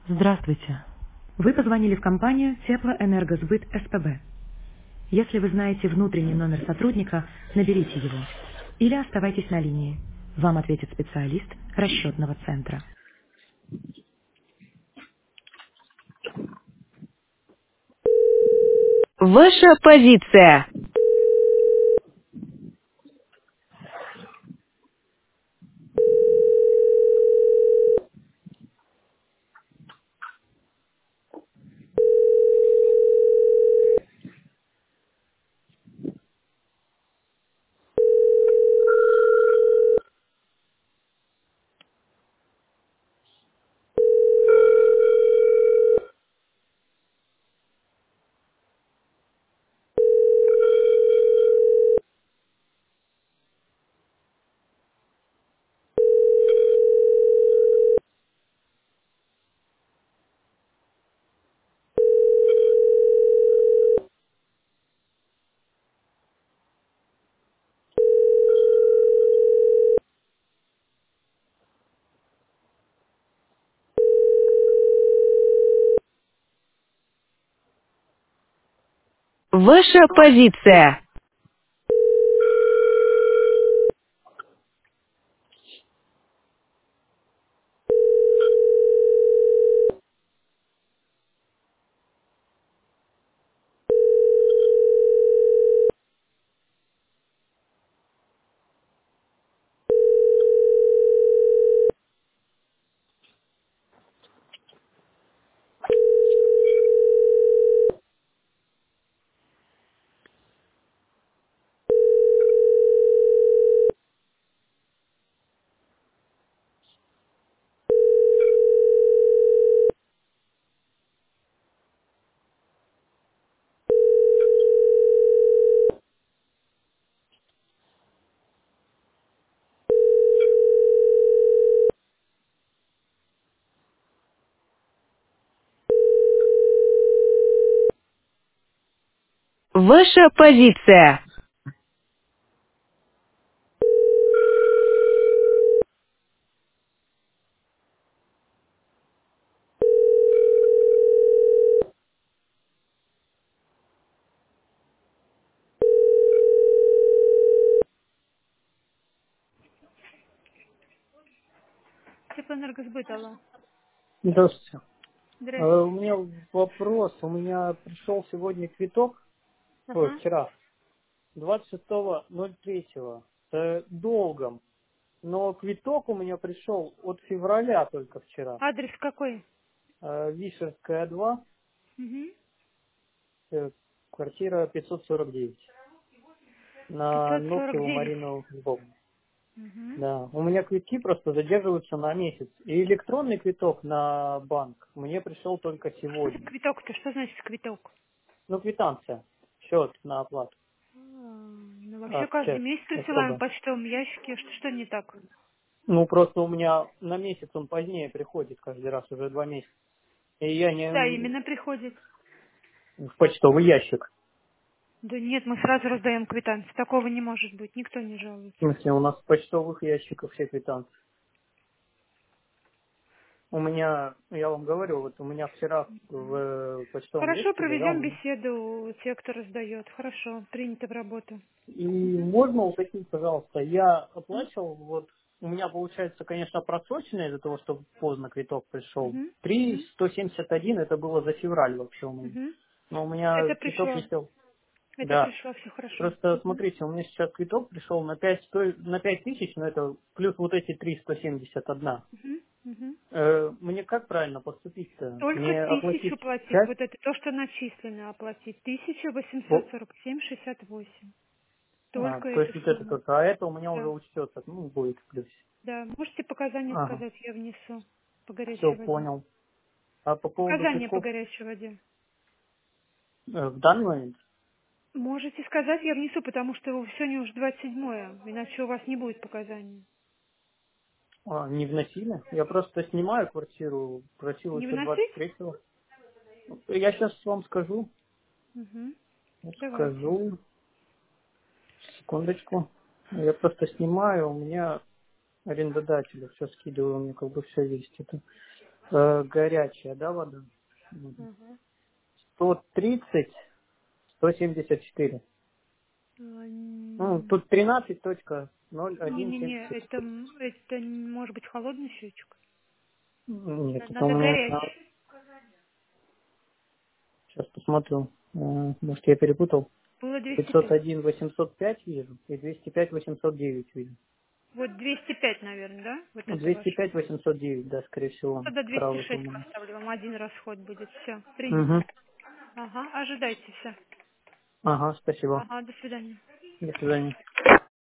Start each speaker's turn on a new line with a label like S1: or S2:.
S1: Здравствуйте. Вы позвонили в компанию Теплоэнергосбыт СПБ. Если вы знаете внутренний номер сотрудника, наберите его. Или оставайтесь на линии. Вам ответит специалист расчетного центра.
S2: Ваша позиция. Ваша позиция. Ваша позиция.
S3: Теплоэнергосбыт, алло.
S2: Здравствуйте. У
S3: Здравствуйте.
S2: меня вопрос. У меня пришел сегодня квиток,
S3: Ага.
S2: вчера, 26.03, с долгом. Но квиток у меня пришел от февраля только вчера.
S3: Адрес какой?
S2: Вишерская 2,
S3: Угу.
S2: квартира 549. На Ногтево
S3: 549.
S2: Марину Львовну.
S3: Угу.
S2: Да, у меня квитки просто задерживаются на месяц. И электронный квиток на банк мне пришел только
S3: Что за
S2: сегодня.
S3: квиток-то? Что значит квиток?
S2: Ну, квитанция, счет на оплату
S3: Ну, вообще
S2: от
S3: каждый
S2: ЧЭС
S3: месяц присылаем в
S2: СПБ.
S3: почтовом ящике. Что не так?
S2: Ну, просто у меня на месяц он позднее приходит каждый раз, уже 2 месяца. И я
S3: Да,
S2: не
S3: именно приходит.
S2: в почтовый ящик.
S3: Да нет, мы сразу раздаем квитанции. Такого не может быть. Никто не
S2: В
S3: жалуется.
S2: смысле, у нас в почтовых ящиках все квитанции. У меня, я вам говорю, вот у меня вчера в почтовом
S3: Хорошо,
S2: ящике лежал.
S3: проведем беседу те, кто раздает. Хорошо, принято в работу.
S2: И можно уточнить, пожалуйста, я оплачивал, вот у меня получается, конечно, просрочено из-за того, что поздно квиток пришел.
S3: Угу.
S2: Три
S3: Угу.
S2: сто семьдесят один это было за февраль вообще у меня.
S3: Угу.
S2: Но у меня
S3: Это
S2: квиток
S3: пришло.
S2: висел.
S3: Это
S2: Да.
S3: пришло, все хорошо.
S2: Просто
S3: Угу.
S2: смотрите, у меня сейчас квиток пришел на 5 тысяч, но это плюс вот эти 371.
S3: Угу. Угу.
S2: Мне как правильно поступить-то?
S3: Только
S2: Мне
S3: тысячу
S2: оплатить
S3: платить.
S2: часть?
S3: Вот это то, что начислено оплатить. Тысяча восемьсот
S2: Во-
S3: сорок семь 68. Только
S2: То
S3: эту
S2: есть вот это
S3: сумму.
S2: только, а это у меня уже
S3: Да.
S2: учтется, ну, будет в плюсе.
S3: Да. Можете показания
S2: Ага,
S3: сказать, я внесу по
S2: все,
S3: горячей воде.
S2: понял. А по поводу
S3: Показания по
S2: квитков
S3: горячей воде.
S2: в данный момент
S3: Можете сказать, я внесу, потому что сегодня уже 27-е, иначе у вас не будет показаний.
S2: не вносили. Я просто снимаю квартиру, просил
S3: Не
S2: еще
S3: выносить?
S2: 23-го. Я сейчас вам скажу.
S3: Угу. Давайте.
S2: Скажу. Секундочку. Я просто снимаю, у меня арендодателю все скидываю, у меня как бы все есть это. Горячая, да, вода?
S3: Ага.
S2: 130, 174. Ну, тут 13.0176.
S3: Не-не-не, это может быть холодный счетчик.
S2: Нет, это у
S3: Надо
S2: меня...
S3: горячий.
S2: Сейчас посмотрю. Может, я перепутал.
S3: Было 205.
S2: 501, 805 вижу и 205, 809 вижу.
S3: Вот 205, наверное, да? Вот
S2: Ну,
S3: это ваш.
S2: 205, 809, да, скорее
S3: Ну,
S2: всего.
S3: тогда
S2: Правый,
S3: 206
S2: по-моему.
S3: поставлю. Вам один расход будет. Все, принято.
S2: Угу.
S3: Ага, ожидайте все.
S2: Ага, спасибо.
S3: Ага, до свидания.
S2: До свидания.